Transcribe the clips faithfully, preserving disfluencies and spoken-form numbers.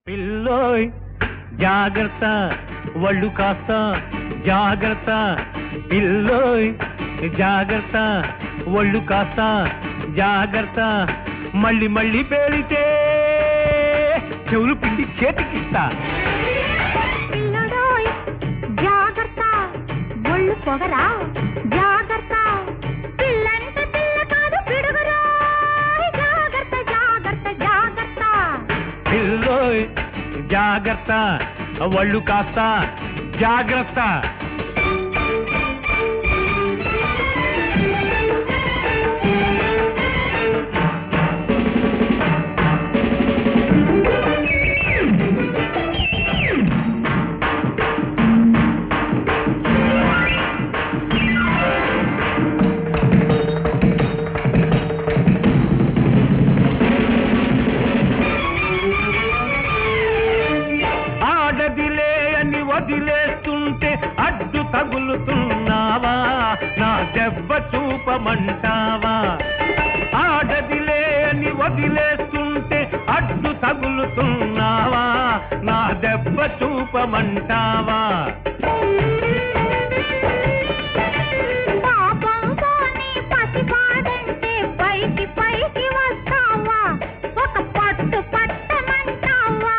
పిల్లోయ్ జాగ్రత్త వళ్ళు కాస్త జాగ్రత్త పిల్లోయ్ జాగ్రత్త వళ్ళు కాస్త జాగ్రత్త మళ్ళీ మళ్ళీ పేలితే చెవులు పిండి చేతికిస్తా పిల్లడోయ్ జాగ్రత్త వళ్ళు పొగరా జాగ్రత్త పిల్లంటే పిల్ల కాదు పిడుగురా జాగ్రత్త జాగ్రత్త జాగ్రత్త పిల్లోయ్ జాగ్రత్త వళ్ళు కాస్త జాగ్రత్త వదిలేస్తుంటే అడ్డు తగులుతున్నావా నా దెబ్బ చూపమంటావా ఆడదిలే అని వదిలేస్తుంటే అడ్డు తగులుతున్నావా నా దెబ్బ చూపమంటావా పైకి పైకి వస్తావా ఒక పట్టు పట్టమంటావా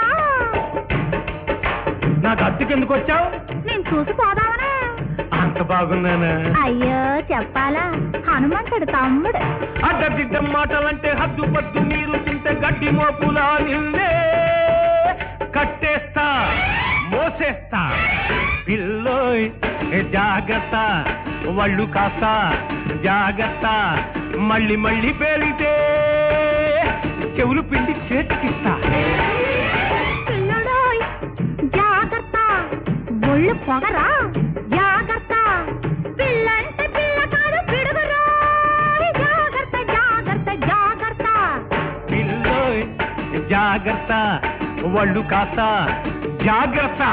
నాకు అద్దెకెందుకు వచ్చావు నేను చూసిపోదామనే అంత బాగున్నానా అయ్యో చెప్పాలా హనుమంతుడు తమ్ముడు అడ్డదిడ్డ మాటలంటే హద్దు పద్దు మీరు తింటే గడ్డి మోపులా నిన్నే కట్టేస్తా మోసేస్తా పిల్లోయ్ జాగ్రత్త వళ్ళు కాస్త జాగ్రత్త మళ్ళీ మళ్ళీ పేలితే చెవులు పిండి చేతికిస్తా ఒళ్ళు పొగరా జాగ్రత్త పిల్లంటే పిల్ల కాదు పిడుగురా జాగ్రత్త జాగ్రత్త జాగ్రత్త పిల్లోయ్ జాగ్రత్త వళ్ళు కాస్త జాగ్రత్త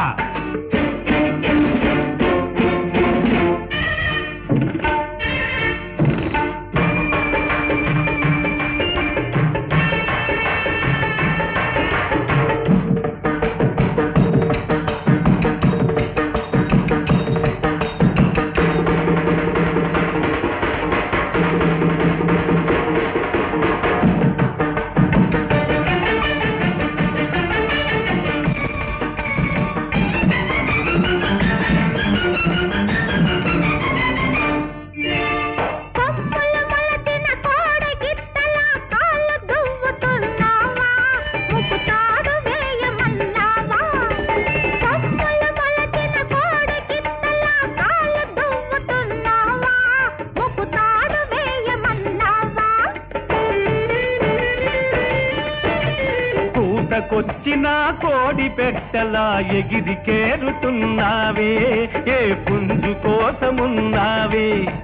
కొచ్చిన కోడి పెట్టలా ఎగిరి కేరుతున్నావే ఏ పుంజు కోసమున్నావే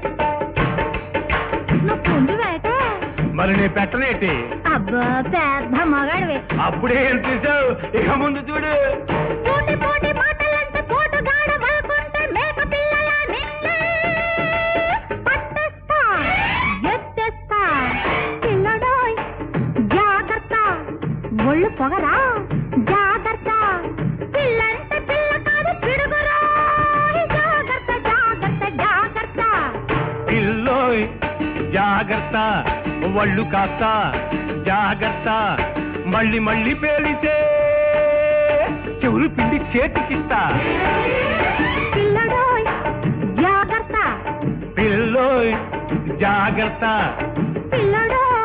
మరి నే పెట్టనేటి అబ్బా పెద్ద మగాడివే అప్పుడే ఏం చూసావు ఇక ముందు చూడు పోటీ పోటీ మాటలంటే పోటుగాడ వల్కుంటే మేక పిల్లలా నిన్నే పట్టేస్తా ఎత్తేస్తా పిల్లడోయ్ జాగ్రత్త ఒళ్ళు పొగరా జాగ్రత్త పిల్లంటే పిల్ల కాదు పిడుగురా జాగ్రత్త జాగ్రత్త జాగ్రత్త పిల్లోయ్ జాగ్రత్త వళ్ళు కాస్త జాగ్రత్త మళ్ళీ మళ్ళీ పేలితే చెవులు పిండి చేతికిస్తా పిల్లడోయ్ జాగ్రత్త పిల్లోయ్ జాగ్రత్త పిల్లడోయ్